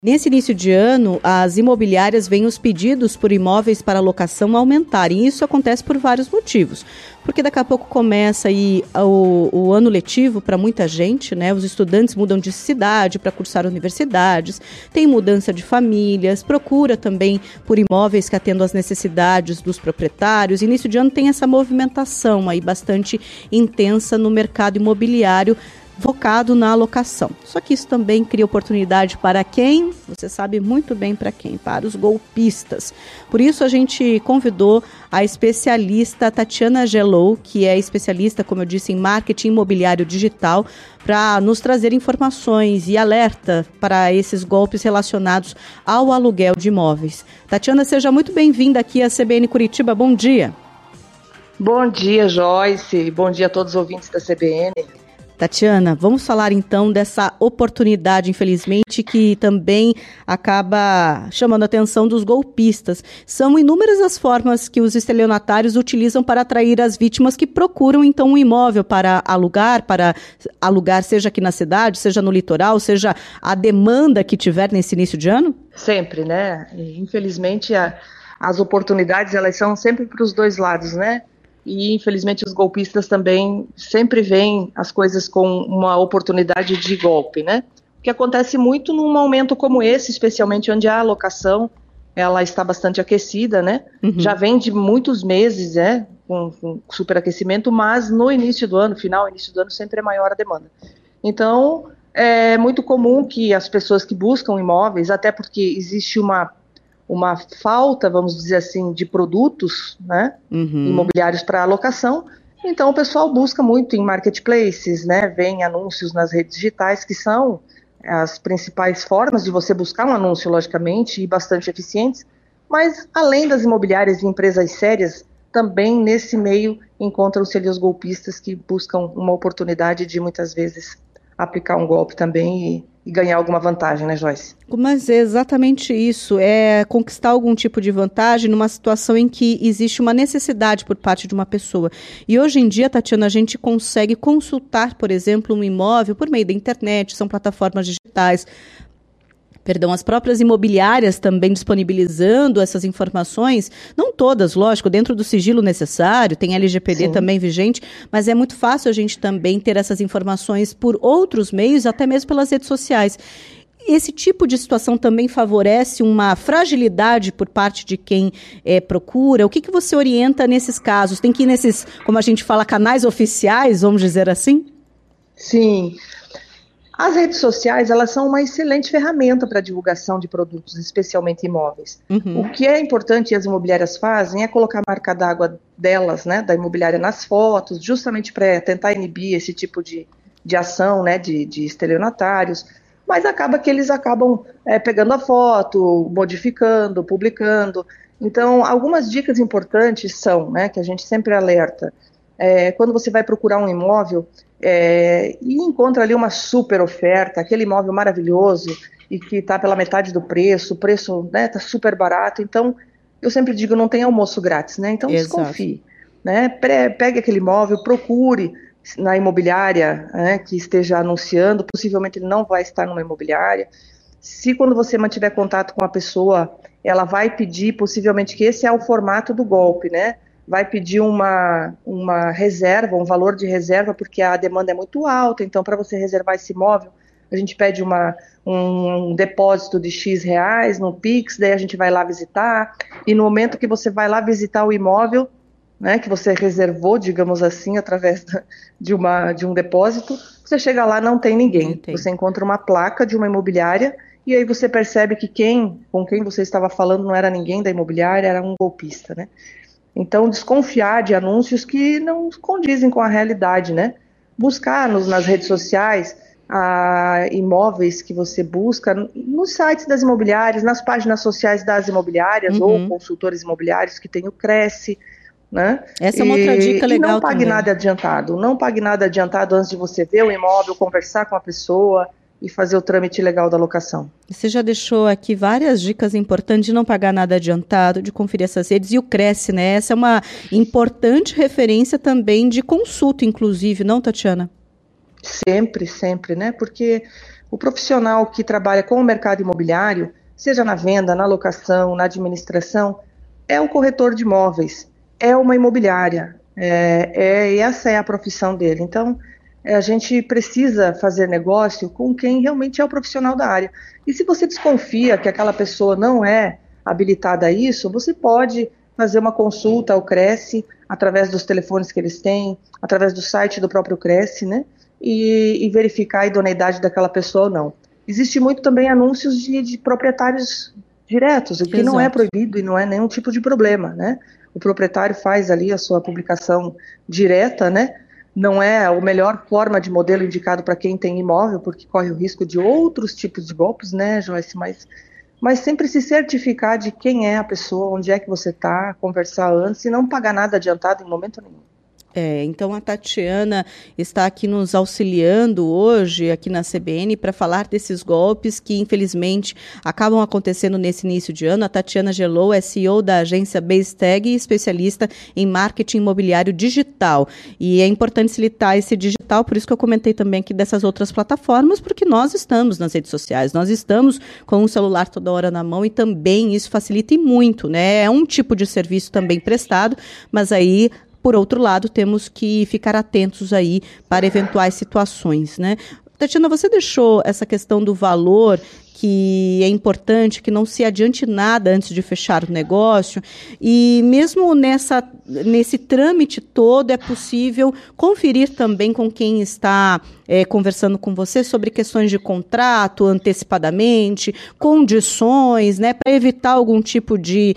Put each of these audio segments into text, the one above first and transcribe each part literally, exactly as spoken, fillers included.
Nesse início de ano, as imobiliárias veem os pedidos por imóveis para locação aumentarem. E isso acontece por vários motivos. Porque daqui a pouco começa aí o, o ano letivo para muita gente, né? Os estudantes mudam de cidade para cursar universidades, tem mudança de famílias, procura também por imóveis que atendam às necessidades dos proprietários. Início de ano tem essa movimentação aí bastante intensa no mercado imobiliário, focado na alocação. Só que isso também cria oportunidade para quem? Você sabe muito bem para quem? Para os golpistas. Por isso a gente convidou a especialista Tatiana Gelou, que é especialista, como eu disse, em marketing imobiliário digital, para nos trazer informações e alerta para esses golpes relacionados ao aluguel de imóveis. Tatiana, seja muito bem-vinda aqui à C B N Curitiba. Bom dia. Bom dia, Joyce. Bom dia a todos os ouvintes da C B N. Tatiana, vamos falar então dessa oportunidade, infelizmente, que também acaba chamando a atenção dos golpistas. São inúmeras as formas que os estelionatários utilizam para atrair as vítimas que procuram então um imóvel para alugar, para alugar seja aqui na cidade, seja no litoral, seja a demanda que tiver nesse início de ano? Sempre, né? E, infelizmente, a, as oportunidades, elas são sempre para os dois lados, né? E, infelizmente, os golpistas também sempre veem as coisas com uma oportunidade de golpe, né? O que acontece muito num momento como esse, especialmente onde a alocação ela está bastante aquecida, né? Uhum. Já vem de muitos meses, né? Com, com superaquecimento, mas no início do ano, final, início do ano, sempre é maior a demanda. Então, é muito comum que as pessoas que buscam imóveis, até porque existe uma uma falta, vamos dizer assim, de produtos, né, uhum. imobiliários para alocação, então o pessoal busca muito em marketplaces, né, vem anúncios nas redes digitais, que são as principais formas de você buscar um anúncio, logicamente, e bastante eficientes, mas além das imobiliárias e empresas sérias, também nesse meio encontram-se ali os golpistas que buscam uma oportunidade de muitas vezes aplicar um golpe também e e ganhar alguma vantagem, né, Joyce? Mas é exatamente isso, é conquistar algum tipo de vantagem numa situação em que existe uma necessidade por parte de uma pessoa. E hoje em dia, Tatiana, a gente consegue consultar, por exemplo, um imóvel por meio da internet, são plataformas digitais, Perdão, as próprias imobiliárias também disponibilizando essas informações, não todas, lógico, dentro do sigilo necessário, tem L G P D Sim. também vigente, mas é muito fácil a gente também ter essas informações por outros meios, até mesmo pelas redes sociais. Esse tipo de situação também favorece uma fragilidade por parte de quem é, procura? O que, que você orienta nesses casos? Tem que ir nesses, como a gente fala, canais oficiais, vamos dizer assim? Sim. As redes sociais, elas são uma excelente ferramenta para a divulgação de produtos, especialmente imóveis. Uhum. O que é importante e as imobiliárias fazem é colocar a marca d'água delas, né, da imobiliária nas fotos, justamente para tentar inibir esse tipo de, de ação, né, de, de estelionatários. Mas acaba que eles acabam é, pegando a foto, modificando, publicando. Então, algumas dicas importantes são, né, que a gente sempre alerta. É, quando você vai procurar um imóvel é, e encontra ali uma super oferta, aquele imóvel maravilhoso e que está pela metade do preço, o preço está, né, super barato, então eu sempre digo, não tem almoço grátis, né? Então Exato. Desconfie, né? Pegue aquele imóvel, procure na imobiliária, né, que esteja anunciando, possivelmente ele não vai estar numa imobiliária. Se quando você mantiver contato com a pessoa, ela vai pedir, possivelmente, que esse é o formato do golpe, né? Vai pedir uma, uma reserva, um valor de reserva, porque a demanda é muito alta, então para você reservar esse imóvel, a gente pede uma, um, um depósito de X reais no Pix, daí a gente vai lá visitar, e no momento que você vai lá visitar o imóvel, né, que você reservou, digamos assim, através de, uma, de um depósito, você chega lá, não tem ninguém. Entendi. Você encontra uma placa de uma imobiliária e aí você percebe que quem, com quem você estava falando não era ninguém da imobiliária, era um golpista, né? Então, desconfiar de anúncios que não condizem com a realidade, né? Buscar nos, nas redes sociais a, imóveis que você busca nos sites das imobiliárias, nas páginas sociais das imobiliárias uhum. ou consultores imobiliários que tem o Cresce, né? Essa é uma outra dica legal. E não pague também. nada adiantado. Não pague nada adiantado antes de você ver o imóvel, conversar com a pessoa e fazer o trâmite legal da locação. Você já deixou aqui várias dicas importantes de não pagar nada adiantado, de conferir essas redes, e o Cresce, né? Essa é uma importante referência também de consulta, inclusive, não, Tatiana? Sempre, sempre, né? Porque O profissional que trabalha com o mercado imobiliário, seja na venda, na locação, na administração, é o corretor de imóveis, é uma imobiliária, é, é, essa é a profissão dele. Então, é, a gente precisa fazer negócio com quem realmente é o profissional da área. E se você desconfia que aquela pessoa não é habilitada a isso, você pode fazer uma consulta ao Cresce, através dos telefones que eles têm, através do site do próprio Cresce, né? E, e verificar a idoneidade daquela pessoa ou não. Existe muito também anúncios de, de proprietários diretos, o que Exato. Não é proibido e não é nenhum tipo de problema, né? O proprietário faz ali a sua publicação direta, né? Não é a melhor forma de modelo indicado para quem tem imóvel, porque corre o risco de outros tipos de golpes, né, Joyce? Mas, mas sempre se certificar de quem é a pessoa, onde é que você está, conversar antes e não pagar nada adiantado em momento nenhum. É, então a Tatiana está aqui nos auxiliando hoje aqui na C B N para falar desses golpes que infelizmente acabam acontecendo nesse início de ano. A Tatiana Gelou é C E O da agência Bastag e especialista em marketing imobiliário digital. E é importante citar esse digital, por isso que eu comentei também aqui dessas outras plataformas, porque nós estamos nas redes sociais, nós estamos com o celular toda hora na mão e também isso facilita e muito, né? É um tipo de serviço também prestado, mas aí por outro lado, temos que ficar atentos aí para eventuais situações, né? Tatiana, você deixou essa questão do valor, que é importante, que não se adiante nada antes de fechar o negócio, e mesmo nessa, nesse trâmite todo é possível conferir também com quem está é, conversando com você sobre questões de contrato antecipadamente, condições, né, para evitar algum tipo de,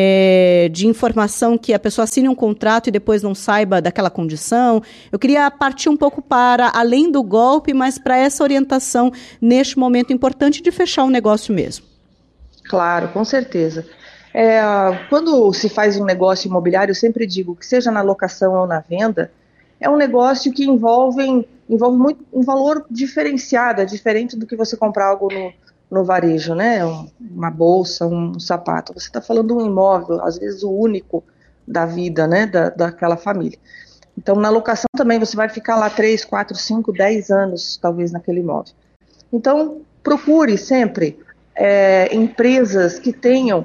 é, de informação que a pessoa assine um contrato e depois não saiba daquela condição. Eu queria partir um pouco para além do golpe, mas para essa orientação neste momento importante de fechar o negócio mesmo. Claro, com certeza. É, quando se faz um negócio imobiliário, eu sempre digo que seja na locação ou na venda, é um negócio que envolve, envolve muito, um valor diferenciado, é diferente do que você comprar algo no, no varejo, né? Um, uma bolsa, um, um sapato. Você está falando de um imóvel, às vezes o único da vida, né? Da, daquela família. Então, na locação também você vai ficar lá três, quatro, cinco, dez anos, talvez, naquele imóvel. Então, procure sempre é, empresas que tenham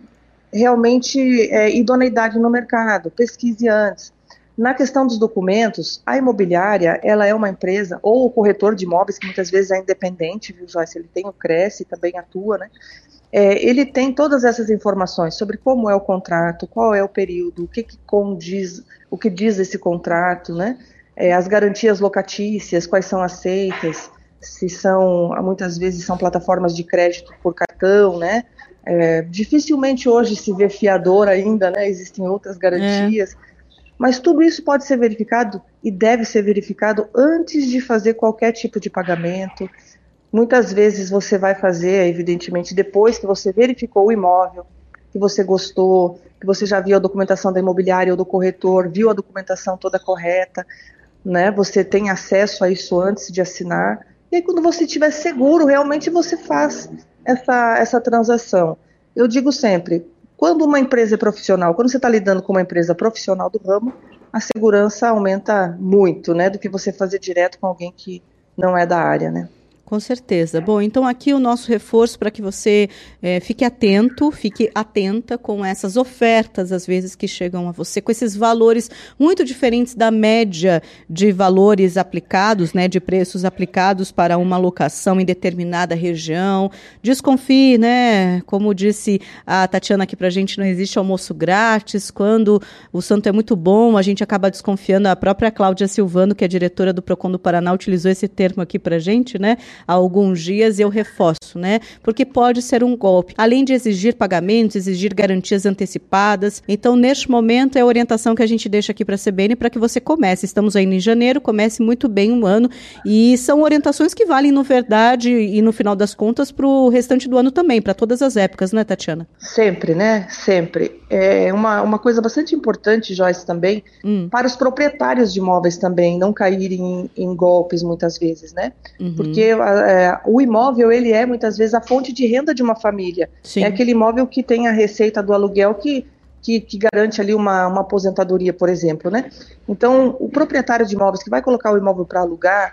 realmente é, idoneidade no mercado, pesquise antes. Na questão dos documentos, a imobiliária, ela é uma empresa, ou o corretor de imóveis, que muitas vezes é independente, viu, Joyce? Ele tem o Cresce, também atua, né? É, ele tem todas essas informações sobre como é o contrato, qual é o período, o que, que condiz, o que diz esse contrato, né? É, as garantias locatícias, quais são aceitas, se são, muitas vezes são plataformas de crédito por cartão, né? É, dificilmente hoje se vê fiador ainda, né? Existem outras garantias. É. Mas tudo isso pode ser verificado e deve ser verificado antes de fazer qualquer tipo de pagamento. Muitas vezes você vai fazer, evidentemente, depois que você verificou o imóvel, que você gostou, que você já viu a documentação da imobiliária ou do corretor, viu a documentação toda correta, né? Você tem acesso a isso antes de assinar. E aí, quando você estiver seguro, realmente você faz essa, essa transação. Eu digo sempre, quando uma empresa é profissional, quando você está lidando com uma empresa profissional do ramo, a segurança aumenta muito, né, do que você fazer direto com alguém que não é da área, né? Com certeza. Bom, então aqui o nosso reforço para que você é, fique atento, fique atenta com essas ofertas, às vezes, que chegam a você, com esses valores muito diferentes da média de valores aplicados, né, de preços aplicados para uma locação em determinada região. Desconfie, né, como disse a Tatiana aqui para a gente, não existe almoço grátis. Quando o santo é muito bom, a gente acaba desconfiando. A própria Cláudia Silvano, que é diretora do Procon do Paraná, utilizou esse termo aqui para a gente, né, há alguns dias, eu reforço, né? Porque pode ser um golpe. Além de exigir pagamentos, exigir garantias antecipadas. Então, neste momento, é a orientação que a gente deixa aqui para a C B N para que você comece. Estamos aí em janeiro, comece muito bem um ano. E são orientações que valem, na verdade, e no final das contas, para o restante do ano também, para todas as épocas, né, Tatiana? Sempre, né? Sempre. É uma, uma coisa bastante importante, Joyce, também, hum. para os proprietários de imóveis também não caírem em, em golpes muitas vezes, né? Uhum. Porque é, o imóvel, ele é muitas vezes a fonte de renda de uma família. Sim. É aquele imóvel que tem a receita do aluguel que, que, que garante ali uma, uma aposentadoria, por exemplo, né? Então, o proprietário de imóveis que vai colocar o imóvel para alugar,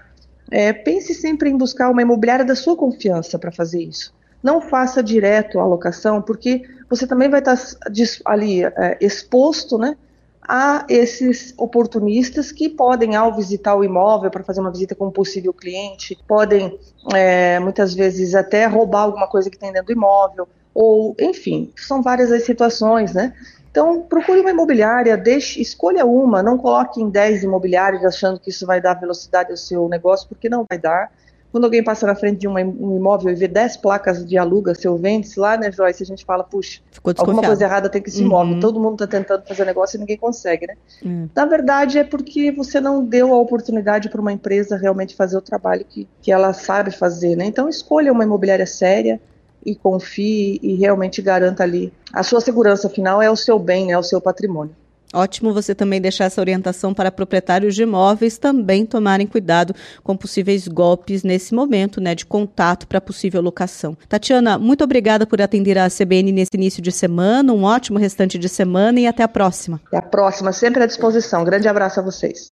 é, pense sempre em buscar uma imobiliária da sua confiança para fazer isso. Não faça direto a locação, porque você também vai estar ali é, exposto, né, a esses oportunistas que podem, ao visitar o imóvel para fazer uma visita com um possível cliente, podem é, muitas vezes até roubar alguma coisa que tem dentro do imóvel, ou enfim, são várias as situações, né? Então, procure uma imobiliária, deixe, escolha uma, não coloque em dez imobiliários achando que isso vai dar velocidade ao seu negócio, porque não vai dar. Quando alguém passa na frente de uma, um imóvel e vê dez placas de aluga, seu vende-se lá, né, Joyce, a gente fala, puxa, alguma coisa errada tem que esse imóvel, uhum. Todo mundo está tentando fazer negócio e ninguém consegue, né? Uhum. Na verdade, é porque você não deu a oportunidade para uma empresa realmente fazer o trabalho que, que ela sabe fazer, né? Então, escolha uma imobiliária séria e confie e realmente garanta ali. A sua segurança final é o seu bem, né, o seu patrimônio. Ótimo você também deixar essa orientação para proprietários de imóveis também tomarem cuidado com possíveis golpes nesse momento, né, de contato para possível locação. Tatiana, muito obrigada por atender a C B N nesse início de semana, um ótimo restante de semana e até a próxima. Até a próxima, sempre à disposição. Grande abraço a vocês.